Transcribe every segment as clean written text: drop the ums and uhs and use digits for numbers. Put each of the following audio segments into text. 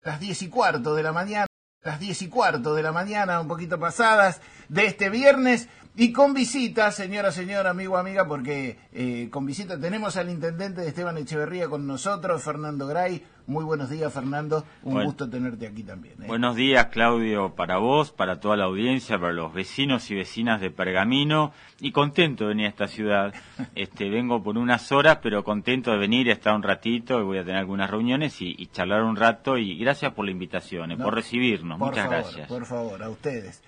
las 10:15 de la mañana, las 10:15 de la mañana, un poquito pasadas de este viernes, y con visita, señora, amigo, amiga, porque con visita tenemos al intendente de Esteban Echeverría con nosotros, Fernando Gray. Muy buenos días, Fernando, gusto tenerte aquí también. Buenos días, Claudio, para vos, para toda la audiencia, para los vecinos y vecinas de Pergamino, y contento de venir a esta ciudad. Vengo por unas horas, pero contento de venir, estar un ratito, y voy a tener algunas reuniones y charlar un rato, y gracias por la invitación, por recibirnos, muchas gracias. Por favor, a ustedes.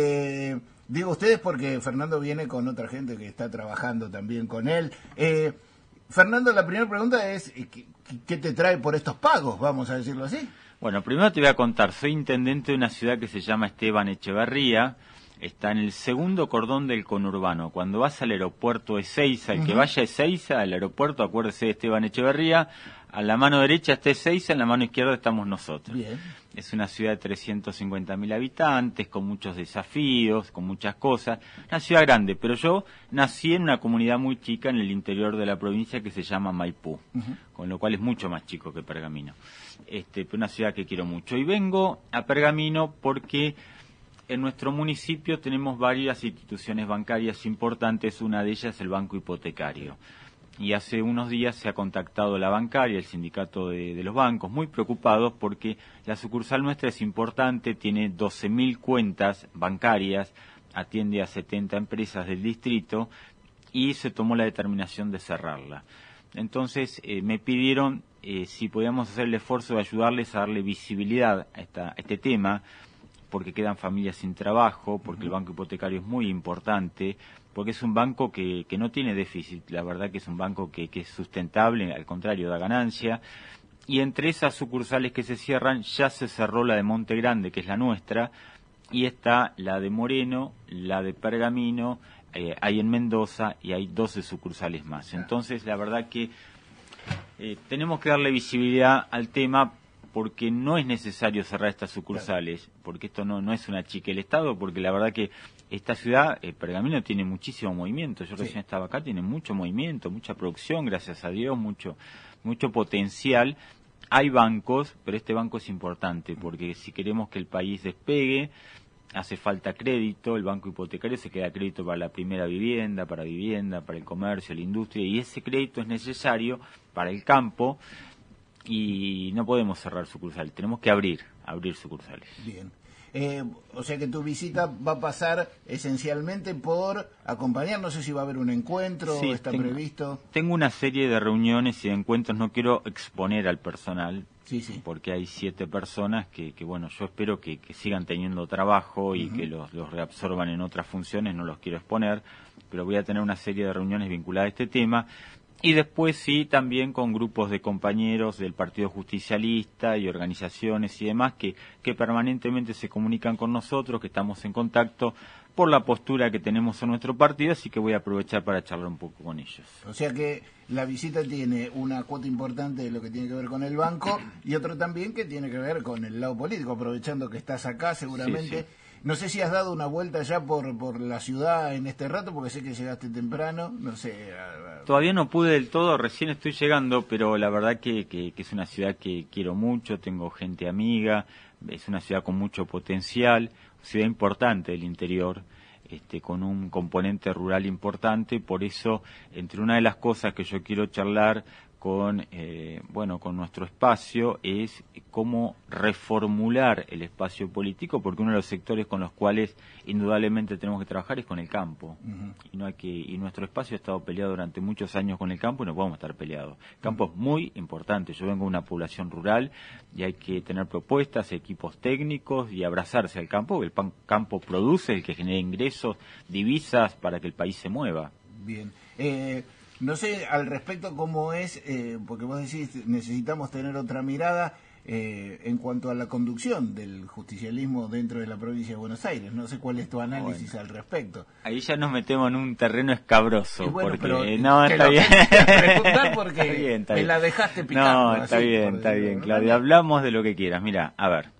Digo ustedes porque Fernando viene con otra gente que está trabajando también con él. Fernando, la primera pregunta es, ¿qué te trae por estos pagos, vamos a decirlo así? Bueno, primero te voy a contar, soy intendente de una ciudad que se llama Esteban Echeverría, está en el segundo cordón del conurbano. Cuando vas al aeropuerto de Ezeiza, el que vaya a Ezeiza, al aeropuerto, acuérdese de Esteban Echeverría, a la mano derecha está Ezeiza, en la mano izquierda estamos nosotros. Bien. Es una ciudad de 350.000 habitantes, con muchos desafíos, con muchas cosas. Una ciudad grande, pero yo nací en una comunidad muy chica en el interior de la provincia que se llama Maipú, con lo cual es mucho más chico que Pergamino. Pero una ciudad que quiero mucho. Y vengo a Pergamino porque en nuestro municipio tenemos varias instituciones bancarias importantes, una de ellas es el Banco Hipotecario. Y hace unos días se ha contactado la bancaria, el sindicato de los bancos, muy preocupados porque la sucursal nuestra es importante, tiene 12.000 cuentas bancarias, atiende a 70 empresas del distrito y se tomó la determinación de cerrarla. Entonces me pidieron si podíamos hacer el esfuerzo de ayudarles a darle visibilidad a este tema, porque quedan familias sin trabajo, porque el banco hipotecario es muy importante, porque es un banco que no tiene déficit, la verdad que es un banco que es sustentable, al contrario, da ganancia, y entre esas sucursales que se cierran, ya se cerró la de Monte Grande, que es la nuestra, y está la de Moreno, la de Pergamino, hay en Mendoza, y hay 12 sucursales más. Entonces, la verdad que tenemos que darle visibilidad al tema, porque no es necesario cerrar estas sucursales, porque esto no es una chica del Estado, porque la verdad que esta ciudad, Pergamino, tiene muchísimo movimiento. Yo recién estaba acá, tiene mucho movimiento, mucha producción, gracias a Dios, mucho potencial. Hay bancos, pero este banco es importante, porque si queremos que el país despegue, hace falta crédito. El banco hipotecario se queda crédito para la primera vivienda, para el comercio, la industria, y ese crédito es necesario para el campo. Y no podemos cerrar sucursales, tenemos que abrir sucursales. Bien. O sea que tu visita va a pasar esencialmente por acompañar, no sé si va a haber un encuentro, está previsto. Tengo una serie de reuniones y de encuentros, no quiero exponer al personal, porque hay 7 personas que bueno, yo espero que sigan teniendo trabajo y que los reabsorban en otras funciones, no los quiero exponer, pero voy a tener una serie de reuniones vinculadas a este tema. Y después sí, también con grupos de compañeros del Partido Justicialista y organizaciones y demás que permanentemente se comunican con nosotros, que estamos en contacto por la postura que tenemos en nuestro partido, así que voy a aprovechar para charlar un poco con ellos. O sea que la visita tiene una cuota importante de lo que tiene que ver con el banco y otro también que tiene que ver con el lado político, aprovechando que estás acá seguramente. Sí. No sé si has dado una vuelta ya por la ciudad en este rato, porque sé que llegaste temprano, no sé. Todavía no pude del todo, recién estoy llegando, pero la verdad que es una ciudad que quiero mucho, tengo gente amiga, es una ciudad con mucho potencial, ciudad importante del interior, con un componente rural importante, por eso, entre una de las cosas que yo quiero charlar con nuestro espacio es cómo reformular el espacio político, porque uno de los sectores con los cuales indudablemente tenemos que trabajar es con el campo. Y nuestro espacio ha estado peleado durante muchos años con el campo y no podemos estar peleados. El campo es muy importante. Yo vengo de una población rural y hay que tener propuestas, equipos técnicos y abrazarse al campo. El campo produce, el que genera ingresos, divisas para que el país se mueva. Bien. No sé al respecto cómo es, porque vos decís necesitamos tener otra mirada en cuanto a la conducción del justicialismo dentro de la provincia de Buenos Aires. No sé cuál es tu análisis al respecto. Ahí ya nos metemos en un terreno escabroso. Bueno, porque pero no, está bien. Preguntar porque está bien. Me la dejaste picando. No, está bien, Claudia. Hablamos de lo que quieras. Mira, a ver,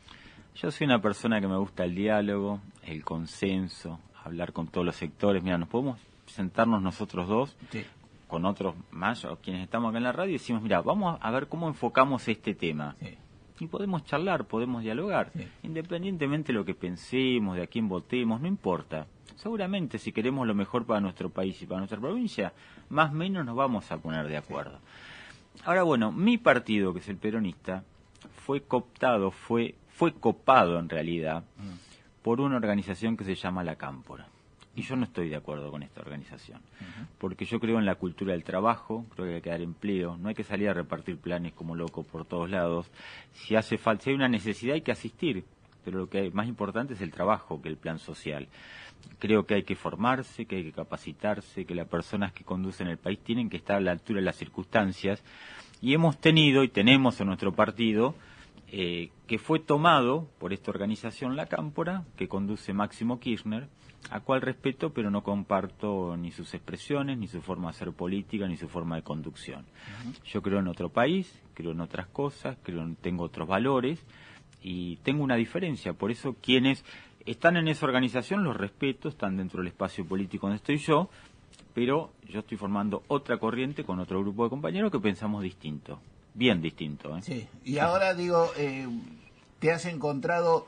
yo soy una persona que me gusta el diálogo, el consenso, hablar con todos los sectores. Mira, nos podemos sentarnos nosotros dos, con otros más, o quienes estamos acá en la radio, y decimos, mira, vamos a ver cómo enfocamos este tema. y podemos charlar, podemos dialogar, Sí. independientemente de lo que pensemos, de a quién votemos, no importa. Seguramente si queremos lo mejor para nuestro país y para nuestra provincia, más o menos nos vamos a poner de acuerdo. Ahora bueno, mi partido, que es el peronista, fue cooptado, fue copado en realidad por una organización que se llama La Cámpora. Y yo no estoy de acuerdo con esta organización, porque yo creo en la cultura del trabajo, creo que hay que dar empleo, no hay que salir a repartir planes como loco por todos lados. Si hace falta, si hay una necesidad hay que asistir, pero lo que es más importante es el trabajo que el plan social. Creo que hay que formarse, que hay que capacitarse, que las personas que conducen el país tienen que estar a la altura de las circunstancias, y hemos tenido y tenemos en nuestro partido que fue tomado por esta organización La Cámpora, que conduce Máximo Kirchner, a cual respeto, pero no comparto ni sus expresiones, ni su forma de hacer política, ni su forma de conducción. Yo creo en otro país, creo en otras cosas, tengo otros valores, y tengo una diferencia. Por eso quienes están en esa organización los respeto, están dentro del espacio político donde estoy yo, pero yo estoy formando otra corriente con otro grupo de compañeros que pensamos distinto. Bien distinto, ¿eh? Sí, y ahora digo, ¿te has encontrado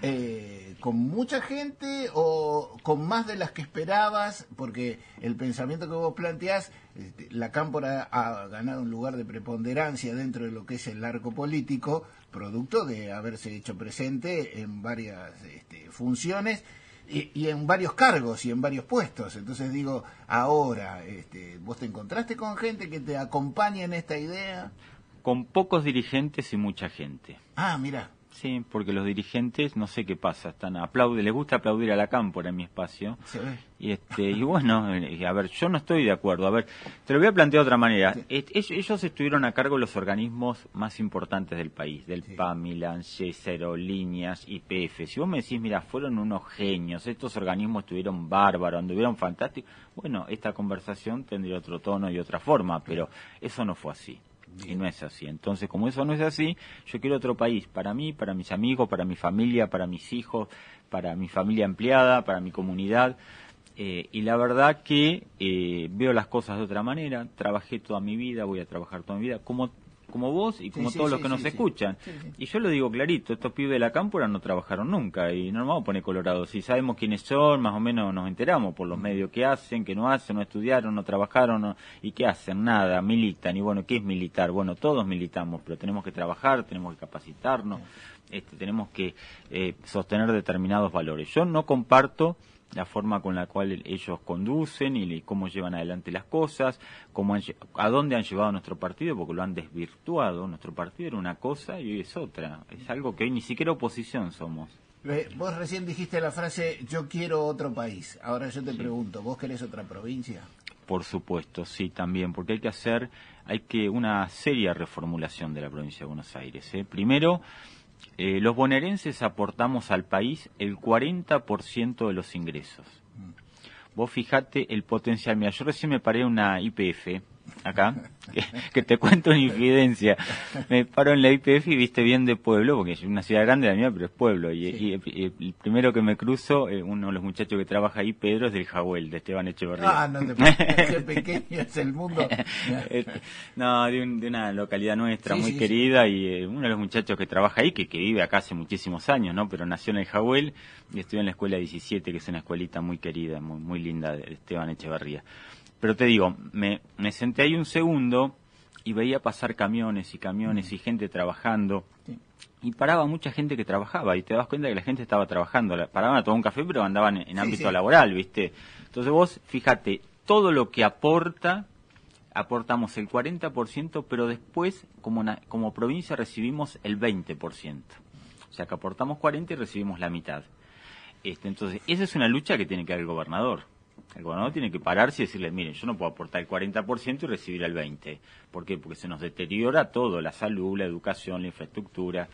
con mucha gente o con más de las que esperabas? Porque el pensamiento que vos planteás, la Cámpora ha ganado un lugar de preponderancia dentro de lo que es el arco político, producto de haberse hecho presente en varias funciones y en varios cargos y en varios puestos. Entonces digo, ahora, ¿vos te encontraste con gente que te acompaña en esta idea? Con pocos dirigentes y mucha gente. Ah, mira. Sí, porque los dirigentes, no sé qué pasa, les gusta aplaudir a La Cámpora en mi espacio. Se ve. Y bueno, a ver, yo no estoy de acuerdo. A ver, te lo voy a plantear de otra manera. Sí. Ellos estuvieron a cargo de los organismos más importantes del país, del Sí. PAMI, la ANSES, Aerolíneas, YPF. Si vos me decís, mira, fueron unos genios, estos organismos estuvieron bárbaros, anduvieron fantásticos, bueno, esta conversación tendría otro tono y otra forma, pero eso no fue así. Bien. Y no es así. Entonces, como eso no es así, yo quiero otro país para mí, para mis amigos, para mi familia, para mis hijos, para mi familia empleada, para mi comunidad. Y la verdad que veo las cosas de otra manera. Trabajé toda mi vida, voy a trabajar toda mi vida, como vos y como todos los que nos escuchan. Sí. Y yo lo digo clarito, estos pibes de La Cámpora no trabajaron nunca y no nos vamos a poner colorados. Si sabemos quiénes son, más o menos nos enteramos por los medios que hacen, que no hacen, no estudiaron, no trabajaron, y qué hacen, nada, militan. Y bueno, ¿qué es militar? Bueno, todos militamos, pero tenemos que trabajar, tenemos que capacitarnos, tenemos que sostener determinados valores. Yo no comparto la forma con la cual ellos conducen y cómo llevan adelante las cosas, a dónde han llevado nuestro partido, porque lo han desvirtuado. Nuestro partido era una cosa y hoy es otra. Es algo que hoy ni siquiera oposición somos. Vos recién dijiste la frase, yo quiero otro país. Ahora yo te Sí. pregunto, ¿vos querés otra provincia? Por supuesto, sí, también, porque hay que una seria reformulación de la provincia de Buenos Aires. Primero, los bonaerenses aportamos al país el 40% de los ingresos. Vos fijate el potencial. Mira, yo recién me paré en una YPF, acá, que te cuento una infidencia. Me paro en la YPF y viste bien de pueblo, porque es una ciudad grande la mía, pero es pueblo. Y, Sí. y el primero que me cruzo, uno de los muchachos que trabaja ahí, Pedro, es del Jahuel, de Esteban Echeverría. Ah, no te puedo creer, qué pequeño es el mundo. No, de una localidad nuestra Sí, muy sí, querida, y uno de los muchachos que trabaja ahí, que vive acá hace muchísimos años, ¿no? Pero nació en el Jahuel y estudió en la escuela 17, que es una escuelita muy querida, muy, muy linda, de Esteban Echeverría. Pero te digo, me senté ahí un segundo y veía pasar camiones y gente trabajando. Sí. Y paraba mucha gente que trabajaba, y te das cuenta que la gente estaba trabajando. Paraban a tomar un café, pero andaban en ámbito laboral, ¿viste? Entonces vos, fíjate, todo lo que aportamos el 40%, pero después, como provincia, recibimos el 20%. O sea, que aportamos 40 y recibimos la mitad. Entonces, esa es una lucha que tiene que dar el gobernador. El gobernador tiene que pararse y decirle, miren, yo no puedo aportar el 40% y recibir el 20%. ¿Por qué? Porque se nos deteriora todo, la salud, la educación, la infraestructura,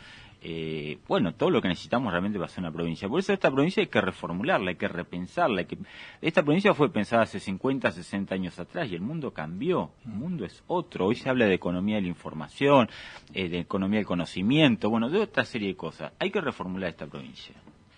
todo lo que necesitamos realmente para ser una provincia. Por eso esta provincia hay que reformularla, hay que repensarla. Esta provincia fue pensada hace 50, 60 años atrás y el mundo cambió, el mundo es otro. Hoy se habla de economía de la información, de economía del conocimiento, de otra serie de cosas. Hay que reformular esta provincia.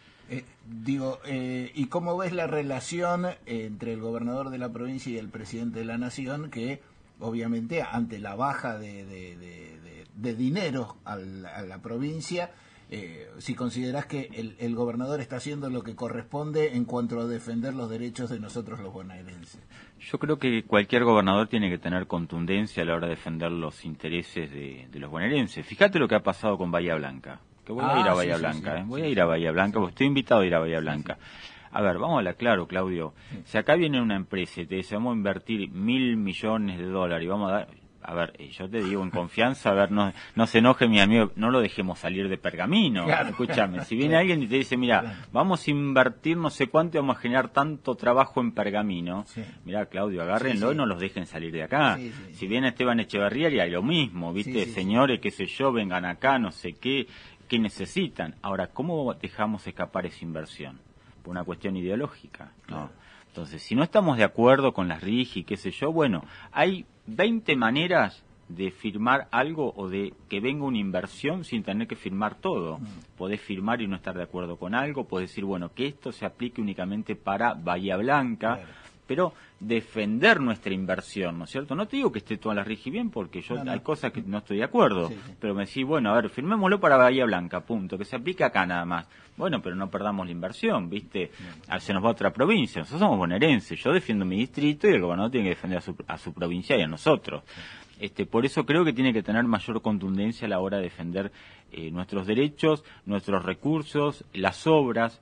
¿Y cómo ves la relación entre el gobernador de la provincia y el presidente de la nación, que obviamente ante la baja de de dinero a la provincia, si considerás que el gobernador está haciendo lo que corresponde en cuanto a defender los derechos de nosotros los bonaerenses. Yo creo que cualquier gobernador tiene que tener contundencia a la hora de defender los intereses de los bonaerenses. Fíjate lo que ha pasado con Bahía Blanca, que voy a ir a Bahía Blanca, voy a ir a Bahía Blanca, porque estoy invitado a ir a Bahía Blanca. A ver, vamos a hablar claro, Claudio. Si acá viene una empresa y te dice, vamos a invertir $1.000 millones y vamos a dar... A ver, yo te digo en confianza, a ver, no se enoje mi amigo, no lo dejemos salir de pergamino. Claro. Escúchame, si viene alguien y te dice, mira, vamos a invertir no sé cuánto y vamos a generar tanto trabajo en pergamino, mira, Claudio, agárrenlo y no los dejen salir de acá. Si viene Esteban Echeverría, y hay lo mismo, ¿viste? Señores, qué sé yo, vengan acá, no sé qué necesitan. Ahora, ¿cómo dejamos escapar esa inversión? Por una cuestión ideológica, ¿no? Claro. Entonces, si no estamos de acuerdo con las RIGI, qué sé yo, bueno, hay 20 maneras de firmar algo o de que venga una inversión sin tener que firmar todo. Podés firmar y no estar de acuerdo con algo, podés decir, bueno, que esto se aplique únicamente para Bahía Blanca, pero defender nuestra inversión, ¿no es cierto? No te digo que esté toda la RIGI bien, porque yo hay cosas que no estoy de acuerdo, pero me decís, bueno, a ver, firmémoslo para Bahía Blanca, punto, que se aplique acá nada más. Bueno, pero no perdamos la inversión, ¿viste? Se nos va a otra provincia, nosotros somos bonaerenses, yo defiendo mi distrito y el gobernador tiene que defender a su provincia y a nosotros. Por eso creo que tiene que tener mayor contundencia a la hora de defender nuestros derechos, nuestros recursos, las obras,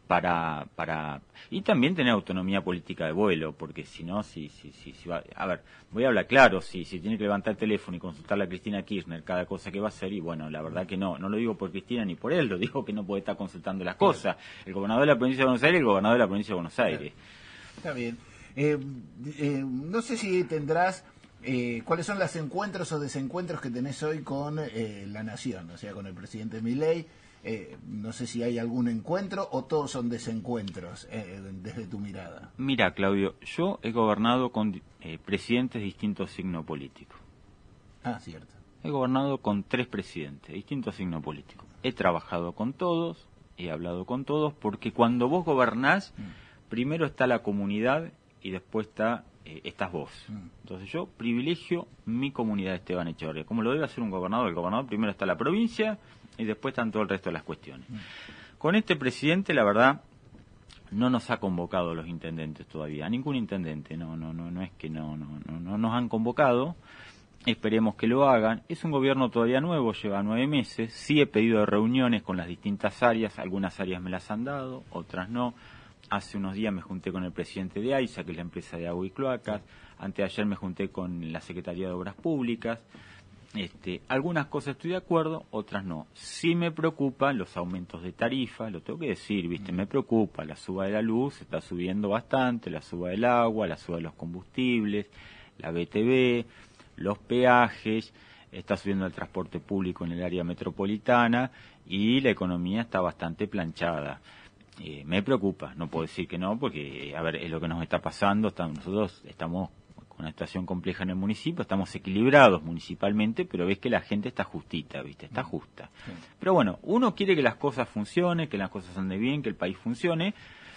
y también tener autonomía política de vuelo, porque si no, si va, a ver, voy a hablar claro, si tiene que levantar el teléfono y consultarle a Cristina Kirchner cada cosa que va a hacer, y bueno, la verdad que no lo digo por Cristina ni por él, lo digo que no puede estar consultando las cosas, el gobernador de la provincia de Buenos Aires y el gobernador de la provincia de Buenos Aires. Está bien. No sé si tendrás cuáles son los encuentros o desencuentros que tenés hoy con la Nación, o sea, con el presidente Milei. No sé si hay algún encuentro o todos son desencuentros desde tu mirada. Mira, Claudio, yo he gobernado con presidentes de distintos signos políticos. Ah, cierto. He gobernado con 3 presidentes de distintos signos políticos. He trabajado con todos, he hablado con todos, porque cuando vos gobernás, primero está la comunidad y después estás vos. Entonces yo privilegio mi comunidad, Esteban Echeverría, como lo debe hacer un gobernador. El gobernador primero está la provincia y después están todo el resto de las cuestiones. Con este presidente, la verdad, no nos ha convocado los intendentes todavía, a ningún intendente, no es que no nos han convocado, esperemos que lo hagan. Es un gobierno todavía nuevo, lleva 9 meses, sí he pedido reuniones con las distintas áreas, algunas áreas me las han dado, otras no. Hace unos días me junté con el presidente de AISA, que es la empresa de agua y cloacas, antes de ayer me junté con la Secretaría de Obras Públicas. Algunas cosas estoy de acuerdo, otras no. Sí me preocupan los aumentos de tarifa, lo tengo que decir, ¿viste? Me preocupa la suba de la luz, está subiendo bastante, la suba del agua, la suba de los combustibles, la BTV, los peajes, está subiendo el transporte público en el área metropolitana y la economía está bastante planchada. Me preocupa, no puedo decir que no, porque, a ver, es lo que nos está pasando, nosotros estamos con una situación compleja en el municipio, estamos equilibrados municipalmente, pero ves que la gente está justita, ¿viste? Está justa. Sí. Pero bueno, uno quiere que las cosas funcionen, que las cosas anden bien, que el país funcione.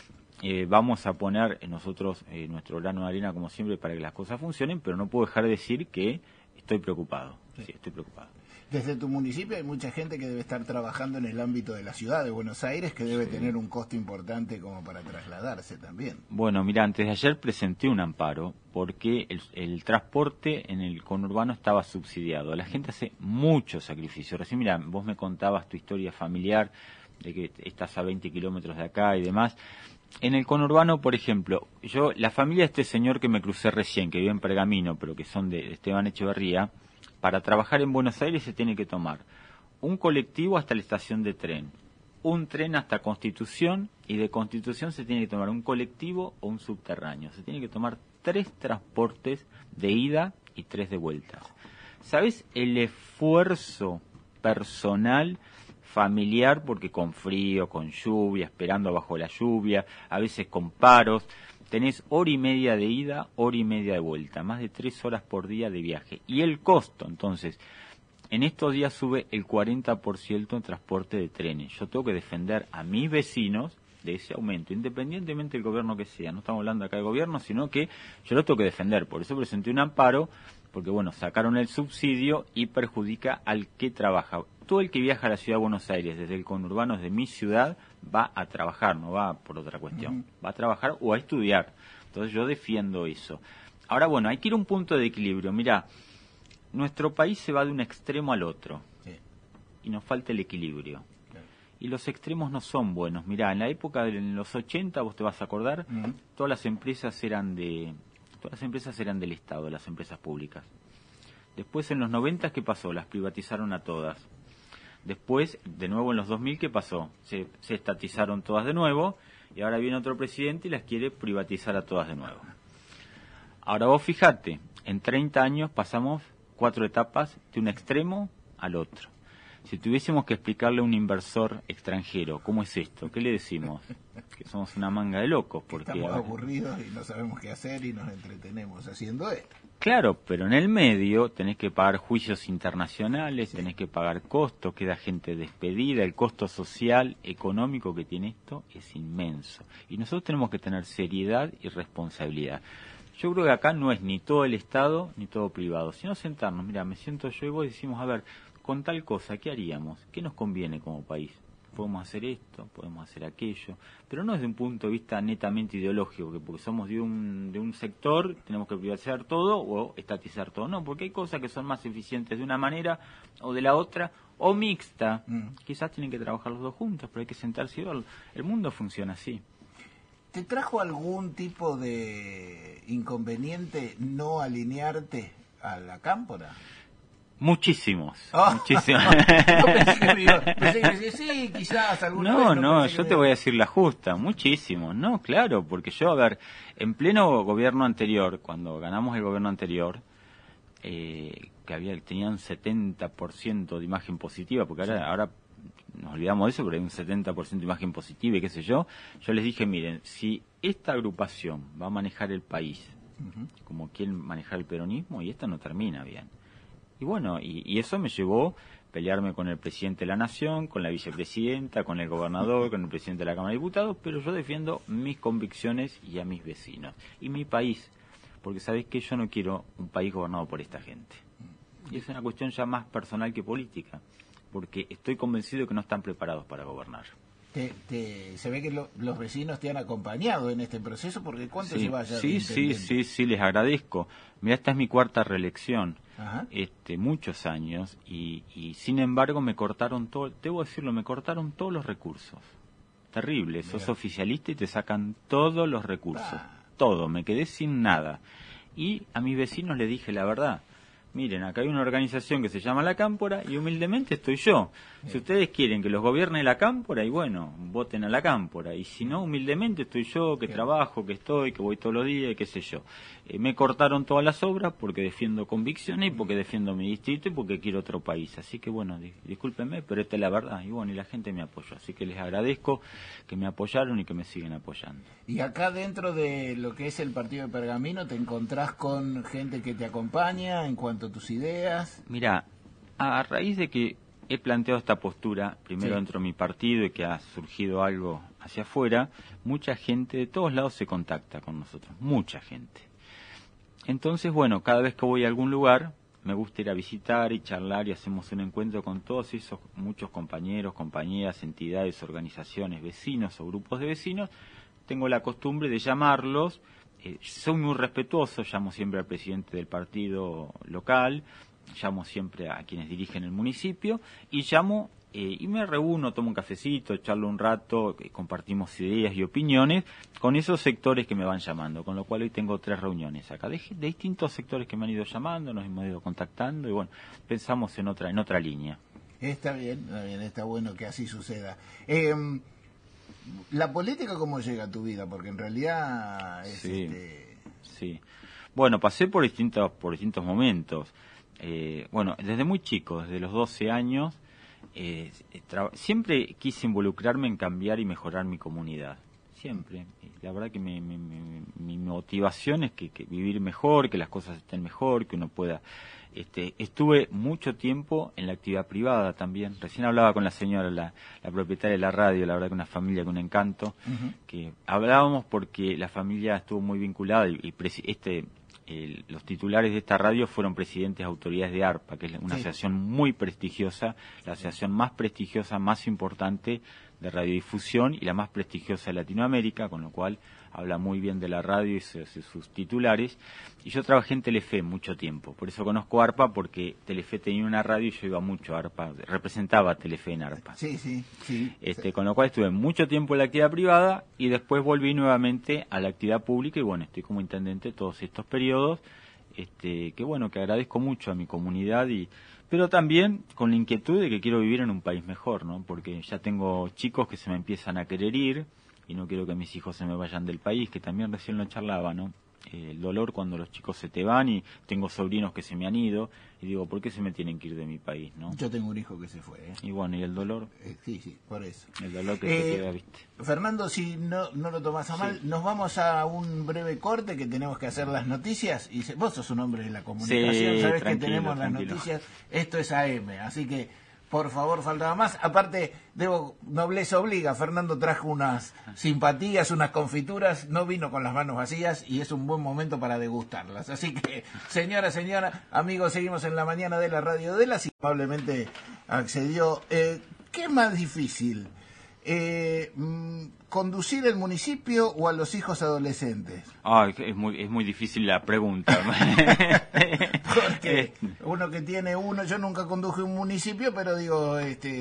Vamos a poner nosotros nuestro grano de arena, como siempre, para que las cosas funcionen, pero no puedo dejar de decir que estoy preocupado. Sí, estoy preocupado. Desde tu municipio hay mucha gente que debe estar trabajando en el ámbito de la ciudad de Buenos Aires, que debe tener un costo importante como para trasladarse también. Bueno, mira, antes de ayer presenté un amparo porque el transporte en el conurbano estaba subsidiado. La gente hace mucho sacrificio. Recién, mira, vos me contabas tu historia familiar, de que estás a 20 kilómetros de acá y demás. En el conurbano, por ejemplo, la familia de este señor que me crucé recién, que vive en Pergamino, pero que son de Esteban Echeverría, para trabajar en Buenos Aires se tiene que tomar un colectivo hasta la estación de tren, un tren hasta Constitución, y de Constitución se tiene que tomar un colectivo o un subterráneo. Se tiene que tomar 3 transportes de ida y 3 de vueltas. ¿Sabes el esfuerzo personal, familiar, porque con frío, con lluvia, esperando bajo la lluvia, a veces con paros? Tenés 1 hora y media de ida, 1 hora y media de vuelta, más de 3 horas por día de viaje. Y el costo, entonces, en estos días sube el 40% en transporte de trenes. Yo tengo que defender a mis vecinos de ese aumento, independientemente del gobierno que sea. No estamos hablando acá de gobierno, sino que yo lo tengo que defender. Por eso presenté un amparo porque bueno, sacaron el subsidio y perjudica al que trabaja. Todo el que viaja a la ciudad de Buenos Aires desde el conurbano, desde mi ciudad, va a trabajar, no va por otra cuestión, va a trabajar o a estudiar. Entonces yo defiendo eso. Ahora bueno, hay que ir a un punto de equilibrio. Mirá, nuestro país se va de un extremo al otro, sí, y nos falta el equilibrio. Claro. Y los extremos no son buenos. Mirá, en la época de los 80, vos te vas a acordar, todas las empresas eran del Estado, las empresas públicas. Después en los 90, ¿qué pasó? Las privatizaron a todas. Después, de nuevo en los 2000, ¿qué pasó? Se estatizaron todas de nuevo, y ahora viene otro presidente y las quiere privatizar a todas de nuevo. Ahora vos fijate, en 30 años pasamos 4 etapas de un extremo al otro. Si tuviésemos que explicarle a un inversor extranjero cómo es esto, ¿qué le decimos? Que somos una manga de locos. Porque estamos aburridos y no sabemos qué hacer y nos entretenemos haciendo esto. Claro, pero en el medio tenés que pagar juicios internacionales, sí, tenés que pagar costos, queda gente despedida, el costo social, económico que tiene esto es inmenso. Y nosotros tenemos que tener seriedad y responsabilidad. Yo creo que acá no es ni todo el Estado ni todo privado, sino sentarnos, mira, me siento yo y vos y decimos, a ver, con tal cosa, ¿qué haríamos? ¿Qué nos conviene como país? Podemos hacer esto, podemos hacer aquello, pero no desde un punto de vista netamente ideológico, que porque somos de un sector tenemos que privatizar todo o estatizar todo, no, porque hay cosas que son más eficientes de una manera o de la otra, o mixta, quizás tienen que trabajar los dos juntos, pero hay que sentarse y verlo. El mundo funciona así. ¿Te trajo algún tipo de inconveniente no alinearte a la cámpora? Muchísimos, oh, muchísimos. Pensé que sí, quizás alguna vez. No, yo te voy a decir la justa, muchísimos. No, claro, porque yo, a ver, en pleno gobierno anterior, cuando ganamos el gobierno anterior, tenían 70% de imagen positiva, porque ahora nos olvidamos de eso, pero hay un 70% de imagen positiva y qué sé yo les dije, miren, si esta agrupación va a manejar el país como quieren manejar el peronismo, y esto no termina bien. Y bueno, y eso me llevó a pelearme con el presidente de la Nación, con la vicepresidenta, con el gobernador, con el presidente de la Cámara de Diputados, pero yo defiendo mis convicciones y a mis vecinos. Y mi país, porque sabés que yo no quiero un país gobernado por esta gente. Y es una cuestión ya más personal que política, porque estoy convencido de que no están preparados para gobernar. Se ve que los vecinos te han acompañado en este proceso, porque ¿cuánto sí, lleva ya? Sí, les agradezco. Mira, esta es mi 4ª reelección, ajá, muchos años, y sin embargo me cortaron todo, debo decirlo, me cortaron todos los recursos. Terrible, sos oficialista y te sacan todos los recursos, todo, me quedé sin nada. Y a mis vecinos les dije la verdad. Miren, acá hay una organización que se llama La Cámpora y humildemente estoy yo. Si ustedes quieren que los gobierne La Cámpora, y bueno, voten a La Cámpora. Y si no, humildemente estoy yo, que trabajo, que voy todos los días, y qué sé yo. Me cortaron todas las obras porque defiendo convicciones y porque defiendo mi distrito y porque quiero otro país. Así que bueno, discúlpenme, pero esta es la verdad. Y bueno, y la gente me apoyó. Así que les agradezco que me apoyaron y que me siguen apoyando. Y acá dentro de lo que es el partido de Pergamino, ¿te encontrás con gente que te acompaña en cuanto a tus ideas? Mira, a raíz de que he planteado esta postura, primero dentro de mi partido y que ha surgido algo hacia afuera, mucha gente de todos lados se contacta con nosotros, mucha gente. Entonces, bueno, cada vez que voy a algún lugar, me gusta ir a visitar y charlar y hacemos un encuentro con todos esos muchos compañeros, compañeras, entidades, organizaciones, vecinos o grupos de vecinos. Tengo la costumbre de llamarlos, soy muy respetuoso, llamo siempre al presidente del partido local, llamo siempre a quienes dirigen el municipio y llamo y me reúno, tomo un cafecito, charlo un rato, compartimos ideas y opiniones con esos sectores que me van llamando, con lo cual hoy tengo 3 reuniones acá de distintos sectores que me han ido llamando, nos hemos ido contactando y bueno, pensamos en otra línea. Está bien, está bueno que así suceda. ¿La política cómo llega a tu vida? Porque en realidad es sí. Bueno, pasé por distintos momentos. Bueno, desde muy chico, desde los 12 años, siempre quise involucrarme en cambiar y mejorar mi comunidad. Siempre. La verdad que mi motivación es que vivir mejor, que las cosas estén mejor, que uno pueda... estuve mucho tiempo en la actividad privada también. Recién hablaba con la señora, la propietaria de la radio, la verdad que una familia con un encanto, que hablábamos porque la familia estuvo muy vinculada y los titulares de esta radio fueron presidentes de autoridades de ARPA, que es una asociación muy prestigiosa, la asociación más prestigiosa, más importante de radiodifusión y la más prestigiosa de Latinoamérica, con lo cual habla muy bien de la radio y sus titulares. Y yo trabajé en Telefe mucho tiempo, por eso conozco ARPA, porque Telefe tenía una radio y yo iba mucho a ARPA, representaba a Telefe en ARPA. Sí. Con lo cual estuve mucho tiempo en la actividad privada y después volví nuevamente a la actividad pública y bueno, estoy como intendente todos estos periodos, que agradezco mucho a mi comunidad pero también con la inquietud de que quiero vivir en un país mejor, ¿no? Porque ya tengo chicos que se me empiezan a querer ir y no quiero que mis hijos se me vayan del país, que también recién lo charlaba, ¿no? El dolor cuando los chicos se te van y tengo sobrinos que se me han ido y digo, ¿por qué se me tienen que ir de mi país, no? Yo tengo un hijo que se fue, ¿eh? Y bueno, ¿y el dolor? Sí, por eso. El dolor que te queda, ¿viste? Fernando, si no lo tomás a mal, nos vamos a un breve corte que tenemos que hacer las noticias. Y vos sos un hombre de la comunicación, sabés que tenemos las noticias. Esto es AM, así que por favor, faltaba más. Aparte, nobleza obliga. Fernando trajo unas simpatías, unas confituras, no vino con las manos vacías y es un buen momento para degustarlas. Así que, señora, amigos, seguimos en la mañana de la radio de las. Probablemente accedió. ¿Qué es más difícil? ¿Conducir el municipio o a los hijos adolescentes? Es muy difícil la pregunta. Porque uno que tiene yo nunca conduje un municipio, pero digo,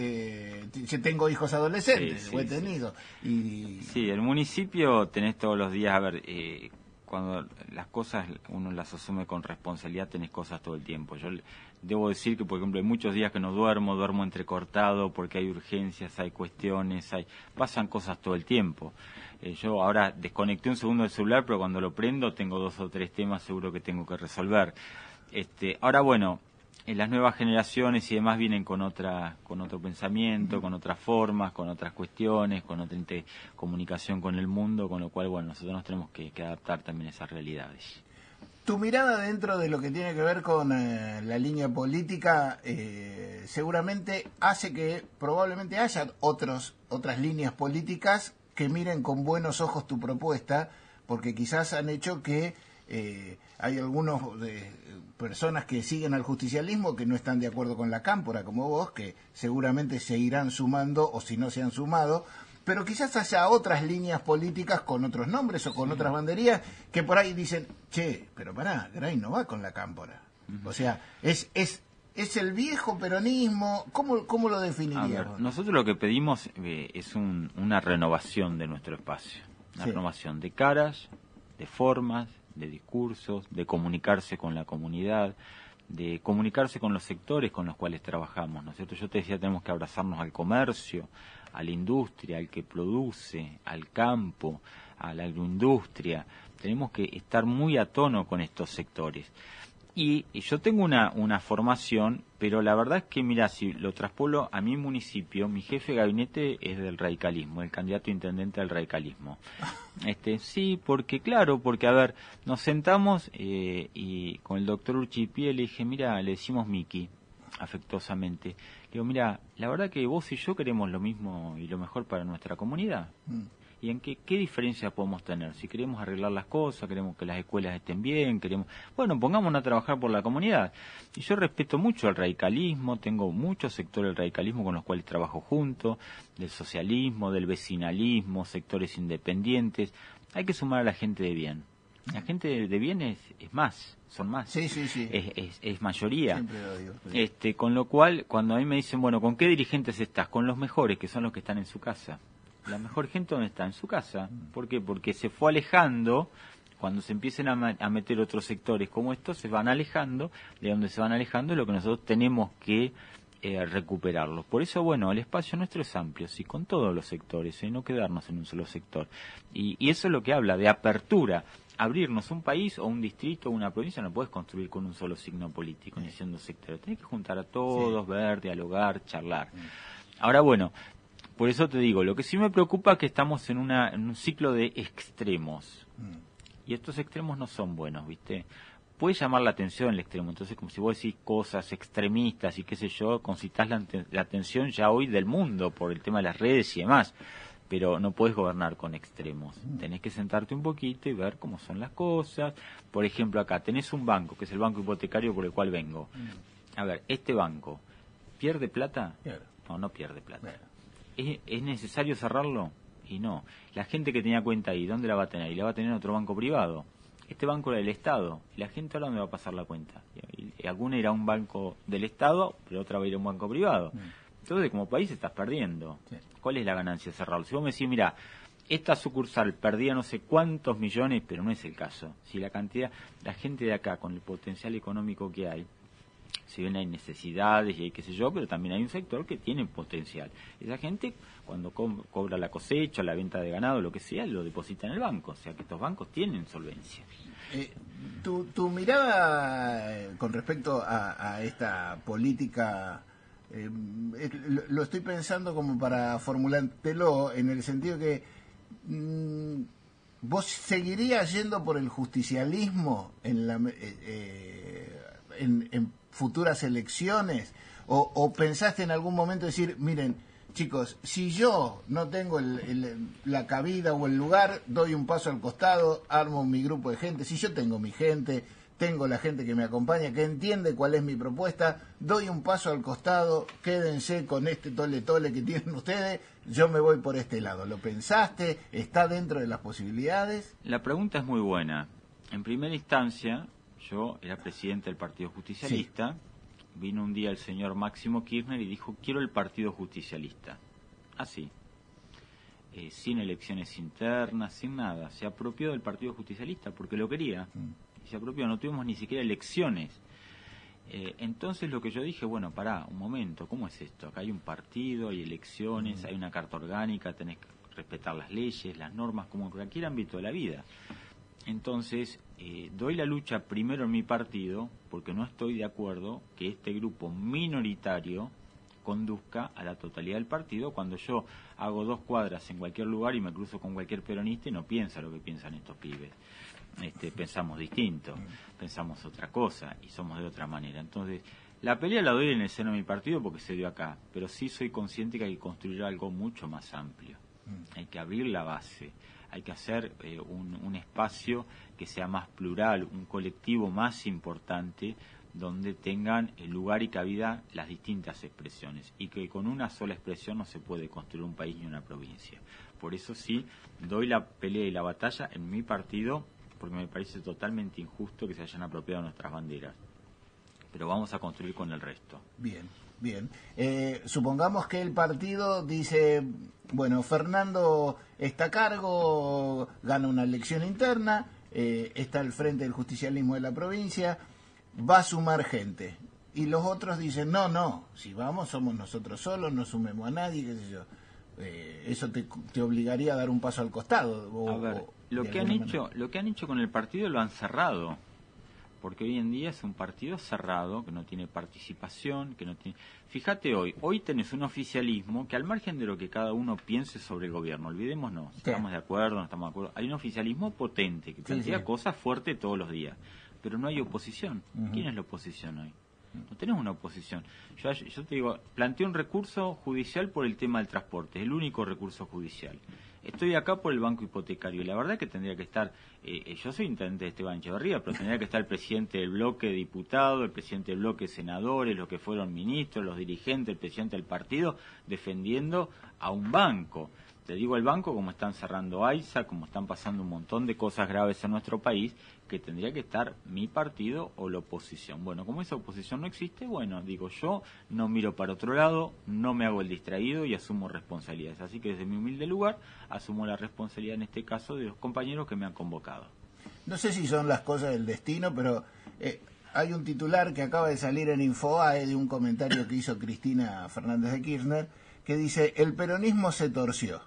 yo tengo hijos adolescentes, o he tenido. Sí, el municipio tenés todos los días, a ver, cuando las cosas uno las asume con responsabilidad, tenés cosas todo el tiempo. Yo debo decir que, por ejemplo, hay muchos días que no duermo entrecortado porque hay urgencias, hay cuestiones, pasan cosas todo el tiempo. Yo ahora desconecté un segundo del celular, pero cuando lo prendo tengo 2 o 3 temas seguro que tengo que resolver. Ahora, bueno, las nuevas generaciones y demás vienen con otro pensamiento, con otras formas, con otras cuestiones, con otra comunicación con el mundo, con lo cual, bueno, nosotros nos tenemos que adaptar también a esas realidades. Tu mirada dentro de lo que tiene que ver con la línea política seguramente hace que probablemente haya otras líneas políticas que miren con buenos ojos tu propuesta, porque quizás han hecho que hay algunas personas que siguen al justicialismo que no están de acuerdo con la cámpora, como vos, que seguramente se irán sumando o si no se han sumado, pero quizás haya otras líneas políticas con otros nombres o con otras banderías que por ahí dicen, pero pará, Gray no va con la cámpora. O sea, es el viejo peronismo. ¿Cómo lo definiríamos? Nosotros lo que pedimos es una renovación de nuestro espacio, una renovación de caras, de formas, de discursos, de comunicarse con la comunidad, de comunicarse con los sectores con los cuales trabajamos, ¿no es cierto? Yo te decía, tenemos que abrazarnos al comercio, a la industria, al que produce, al campo, a la agroindustria. Tenemos que estar muy a tono con estos sectores. Y yo tengo una formación, pero la verdad es que, mira, si lo traspolo a mi municipio, mi jefe de gabinete es del radicalismo, el candidato a intendente del radicalismo. Sí, porque a ver, nos sentamos y con el doctor Urchipie le dije, mira, le decimos Miki, afectuosamente. Le digo, mira, la verdad que vos y yo queremos lo mismo y lo mejor para nuestra comunidad. ¿Y en qué diferencia podemos tener? Si queremos arreglar las cosas, queremos que las escuelas estén bien, pongámonos a trabajar por la comunidad. Y yo respeto mucho el radicalismo, tengo muchos sectores del radicalismo con los cuales trabajo junto, del socialismo, del vecinalismo, sectores independientes. Hay que sumar a la gente de bien. La gente de bien es más, son más. Sí. Es mayoría. Siempre lo digo. Con lo cual, cuando a mí me dicen, bueno, ¿con qué dirigentes estás? Con los mejores, que son los que están en su casa. La mejor gente, ¿dónde está? En su casa. ¿Por qué? Porque se fue alejando. Cuando se empiecen a meter otros sectores como estos, se van alejando. De donde se van alejando es lo que nosotros tenemos que recuperarlo. Por eso, bueno, el espacio nuestro es amplio, sí, con todos los sectores, no quedarnos en un solo sector. Y eso es lo que habla de apertura. Abrirnos un país o un distrito o una provincia no puedes construir con un solo signo político, ni siendo sectores. Tenés que juntar a todos, ver, dialogar, charlar. Ahora, bueno, por eso te digo, lo que sí me preocupa es que estamos en un ciclo de extremos. Y estos extremos no son buenos, ¿viste? Puede llamar la atención el extremo. Entonces, como si vos decís cosas extremistas y qué sé yo, concitas la atención ya hoy del mundo por el tema de las redes y demás. pero no puedes gobernar con extremos. Tenés que sentarte un poquito y ver cómo son las cosas. Por ejemplo, acá tenés un banco, que es el banco hipotecario por el cual vengo. A ver, ¿este banco pierde plata? No, no pierde plata. ¿Es necesario cerrarlo? Y no. La gente que tenía cuenta ahí, ¿dónde la va a tener? Y la va a tener en otro banco privado. Este banco era del Estado. ¿Y la gente ahora dónde va a pasar la cuenta? Y alguna irá a un banco del Estado, pero otra va a ir a un banco privado. Entonces, como país estás perdiendo. Sí. ¿Cuál es la ganancia de cerrarlo? Si vos me decís, mira, esta sucursal perdía no sé cuántos millones, pero no es el caso. Si la gente de acá, con el potencial económico que hay, si bien hay necesidades y hay qué sé yo, pero también hay un sector que tiene potencial. Esa gente, cuando cobra la cosecha, la venta de ganado, lo que sea, lo deposita en el banco. O sea que estos bancos tienen solvencia. Tu mirada con respecto a esta política, lo estoy pensando como para formulártelo en el sentido que vos seguirías yendo por el justicialismo en futuras elecciones, o pensaste en algún momento decir, miren, chicos, si yo no tengo la cabida o el lugar, doy un paso al costado, armo mi grupo de gente. Si yo tengo mi gente, tengo la gente que me acompaña, que entiende cuál es mi propuesta, doy un paso al costado, quédense con este tole que tienen ustedes, yo me voy por este lado. ¿Lo pensaste? ¿Está dentro de las posibilidades? La pregunta es muy buena. En primera instancia, yo era presidente del Partido Justicialista. Sí. Vino un día el señor Máximo Kirchner y dijo, quiero el Partido Justicialista. Así. Sin elecciones internas, sin nada. Se apropió del Partido Justicialista porque lo quería. Y se apropió, no tuvimos ni siquiera elecciones. Entonces lo que yo dije, bueno, pará, un momento, ¿cómo es esto? Acá hay un partido, hay elecciones, hay una carta orgánica, tenés que respetar las leyes, las normas, como en cualquier ámbito de la vida. Entonces, doy la lucha primero en mi partido, porque no estoy de acuerdo que este grupo minoritario conduzca a la totalidad del partido, cuando yo hago 2 cuadras en cualquier lugar y me cruzo con cualquier peronista y no piensa lo que piensan estos pibes. Pensamos distinto, pensamos otra cosa y somos de otra manera. Entonces, la pelea la doy en el seno de mi partido porque se dio acá, pero sí soy consciente que hay que construir algo mucho más amplio. Hay que abrir la base. Hay que hacer un espacio que sea más plural, un colectivo más importante, donde tengan lugar y cabida las distintas expresiones, y que con una sola expresión no se puede construir un país ni una provincia. Por eso sí, doy la pelea y la batalla en mi partido, porque me parece totalmente injusto que se hayan apropiado nuestras banderas. Pero vamos a construir con el resto. Bien. Supongamos que el partido dice, bueno, Fernando está a cargo, gana una elección interna, está al frente del justicialismo de la provincia, va a sumar gente. Y los otros dicen, no, si vamos somos nosotros solos, no sumemos a nadie, qué sé yo. Eso te obligaría a dar un paso al costado. Lo que han hecho con el partido lo han cerrado. Porque hoy en día es un partido cerrado, que no tiene participación, que no tiene... Fíjate hoy tenés un oficialismo que, al margen de lo que cada uno piense sobre el gobierno, olvidémonos, estamos de acuerdo, no estamos de acuerdo, hay un oficialismo potente que plantea cosas fuertes todos los días, pero no hay oposición. ¿Quién es la oposición hoy? No tenemos una oposición. Yo te digo, planteé un recurso judicial por el tema del transporte, es el único recurso judicial. Estoy acá por el banco hipotecario y la verdad que tendría que estar, yo soy intendente de Esteban Echeverría, pero tendría que estar el presidente del bloque de diputados, el presidente del bloque de senadores, los que fueron ministros, los dirigentes, el presidente del partido, defendiendo a un banco. Te digo el banco como están cerrando AISA, como están pasando un montón de cosas graves en nuestro país, que tendría que estar mi partido o la oposición. Bueno, como esa oposición no existe, bueno, digo yo, no miro para otro lado, no me hago el distraído y asumo responsabilidades. Así que desde mi humilde lugar, asumo la responsabilidad en este caso de los compañeros que me han convocado. No sé si son las cosas del destino, pero hay un titular que acaba de salir en Infobae de un comentario que hizo Cristina Fernández de Kirchner, que dice, el peronismo se torció.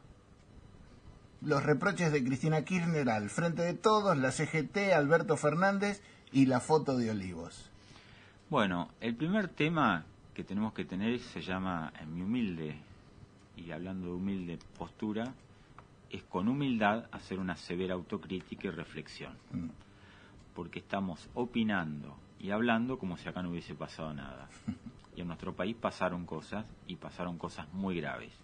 Los reproches de Cristina Kirchner al frente de todos, la CGT, Alberto Fernández y la foto de Olivos. Bueno, el primer tema que tenemos que tener se llama, en mi humilde, y hablando de humilde postura, es con humildad hacer una severa autocrítica y reflexión. Porque estamos opinando y hablando como si acá no hubiese pasado nada. Y en nuestro país pasaron cosas, y pasaron cosas muy graves.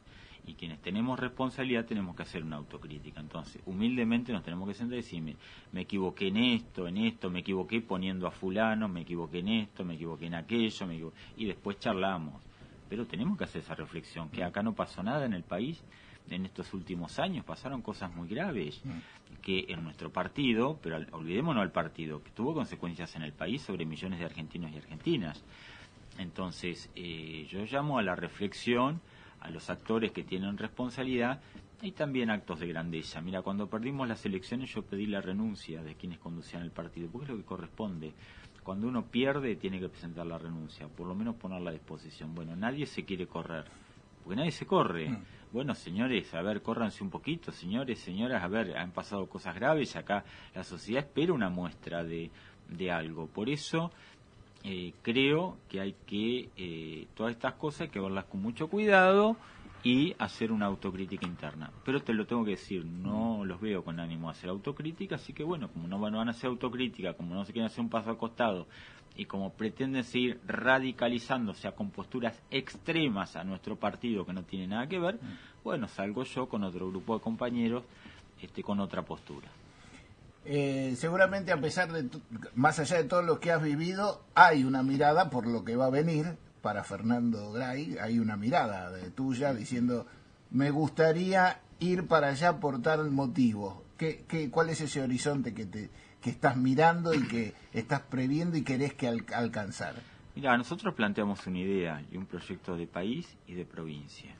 Y quienes tenemos responsabilidad tenemos que hacer una autocrítica. Entonces, humildemente nos tenemos que sentar y decir, me equivoqué en esto, me equivoqué poniendo a fulano, me equivoqué en esto, me equivoqué en aquello, y después charlamos. Pero tenemos que hacer esa reflexión, que acá no pasó nada en el país. En estos últimos años pasaron cosas muy graves, que en nuestro partido, pero olvidémonos del partido, que tuvo consecuencias en el país sobre millones de argentinos y argentinas. Entonces, yo llamo a la reflexión, a los actores que tienen responsabilidad y también actos de grandeza. Mira, cuando perdimos las elecciones yo pedí la renuncia de quienes conducían el partido, porque es lo que corresponde. Cuando uno pierde tiene que presentar la renuncia, por lo menos ponerla a disposición. Bueno, nadie se quiere correr, porque nadie se corre. Bueno, señores, a ver, córranse un poquito, señores, señoras, a ver, han pasado cosas graves, acá la sociedad espera una muestra de algo. Por eso creo que hay que, todas estas cosas hay que verlas con mucho cuidado y hacer una autocrítica interna. Pero te lo tengo que decir, no los veo con ánimo a hacer autocrítica, así que bueno, como no van a hacer autocrítica, como no se quieren hacer un paso al costado y como pretenden seguir radicalizándose a con posturas extremas a nuestro partido que no tiene nada que ver, bueno, salgo yo con otro grupo de compañeros con otra postura. Seguramente a pesar de más allá de todo lo que has vivido, hay una mirada por lo que va a venir para Fernando Gray, hay una mirada tuya diciendo, me gustaría ir para allá por tal motivo. ¿Cuál es ese horizonte que estás mirando y que estás previendo y querés que alcanzar? Mira, nosotros planteamos una idea y un proyecto de país y de provincia.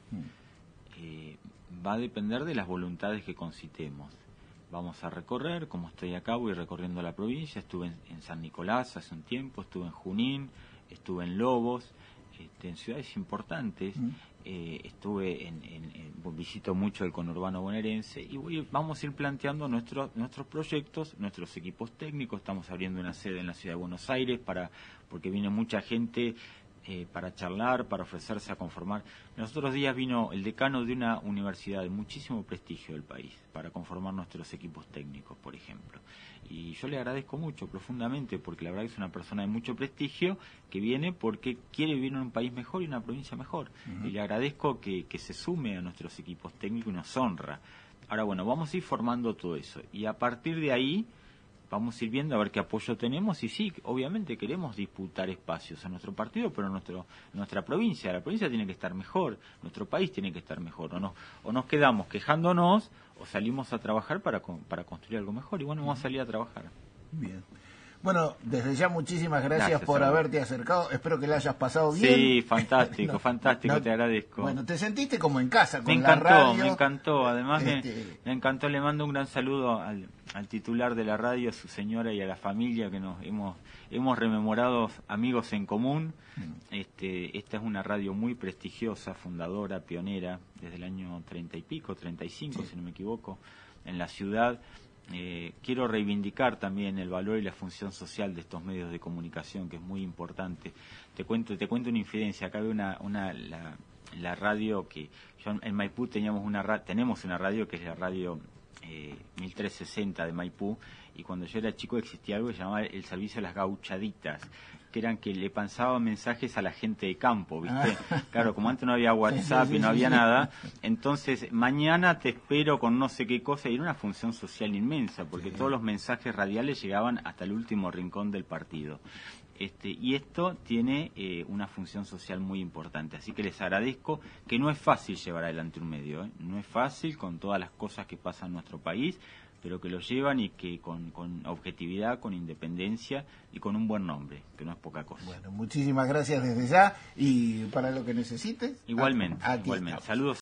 Va a depender de las voluntades que concitemos. Vamos a recorrer, como estoy acá, voy recorriendo la provincia, estuve en San Nicolás hace un tiempo, estuve en Junín, estuve en Lobos, en ciudades importantes, estuve visito mucho el conurbano bonaerense y vamos a ir planteando nuestros proyectos, nuestros equipos técnicos. Estamos abriendo una sede en la ciudad de Buenos Aires porque viene mucha gente para charlar, para ofrecerse a conformar. Los otros días vino el decano de una universidad de muchísimo prestigio del país para conformar nuestros equipos técnicos, por ejemplo. Y yo le agradezco mucho, profundamente, porque la verdad que es una persona de mucho prestigio que viene porque quiere vivir en un país mejor y una provincia mejor. Y le agradezco que se sume a nuestros equipos técnicos y nos honra. Ahora, bueno, vamos a ir formando todo eso. Y a partir de ahí vamos a ir viendo a ver qué apoyo tenemos y sí, obviamente queremos disputar espacios a nuestro partido, pero nuestra provincia, la provincia tiene que estar mejor, nuestro país tiene que estar mejor, o nos quedamos quejándonos o salimos a trabajar para construir algo mejor y bueno, vamos a salir a trabajar. Bien. Bueno, desde ya muchísimas gracias por haberte acercado. Espero que la hayas pasado bien. Sí, fantástico, fantástico, te agradezco. Bueno, te sentiste como en casa con la radio. Me encantó. Además me encantó. Le mando un gran saludo al titular de la radio, a su señora y a la familia que nos hemos rememorado amigos en común. Esta es una radio muy prestigiosa, fundadora, pionera, desde el año 30 y pico, 35, si no me equivoco, en la ciudad. Quiero reivindicar también el valor y la función social de estos medios de comunicación, que es muy importante. Te cuento una infidencia. Acá veo la radio que yo en Maipú tenemos una radio que es la radio 1360 de Maipú, y cuando yo era chico existía algo que se llamaba el servicio de las gauchaditas, que eran que le pasaban mensajes a la gente de campo, ¿viste? Claro, como antes no había WhatsApp y no había nada, entonces mañana te espero con no sé qué cosa, y era una función social inmensa, porque todos los mensajes radiales llegaban hasta el último rincón del partido. Y esto tiene una función social muy importante, así que les agradezco, que no es fácil llevar adelante un medio, no es fácil con todas las cosas que pasan en nuestro país, pero que lo llevan y que con objetividad, con independencia y con un buen nombre, que no es poca cosa. Bueno, muchísimas gracias desde ya y para lo que necesites. Igualmente. Saludos.